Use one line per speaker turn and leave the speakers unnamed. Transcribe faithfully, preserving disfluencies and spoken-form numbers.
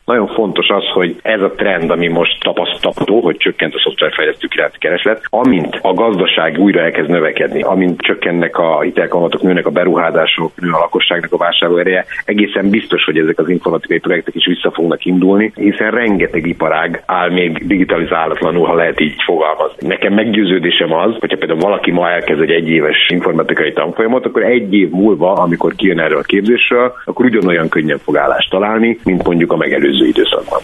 Nagyon fontos az, hogy ez a trend, ami most tapasztalható, hogy csökkent a szoftverfejlesztők iránti kereslet, amint a gazdaság újra elkezd növekedni, amint csökkennek a hitelkamatok, nőnek a beruházások, nő a lakosságnak a vásárlóereje, egészen biztos, hogy ezek az informatikai projektek is vissza fognak indulni, hiszen rengeteg iparág áll még digitalizálatlanul, ha lehet így fogalmazni. Nekem meggyőződésem az, hogyha például valaki ma elkezd egy egyéves informatikai tanfolyamot, akkor egy év múlva, amikor kijön erről a képzésről, akkor ugyanolyan könnyen fog állást találni, mint mondjuk a megelőző időszakban.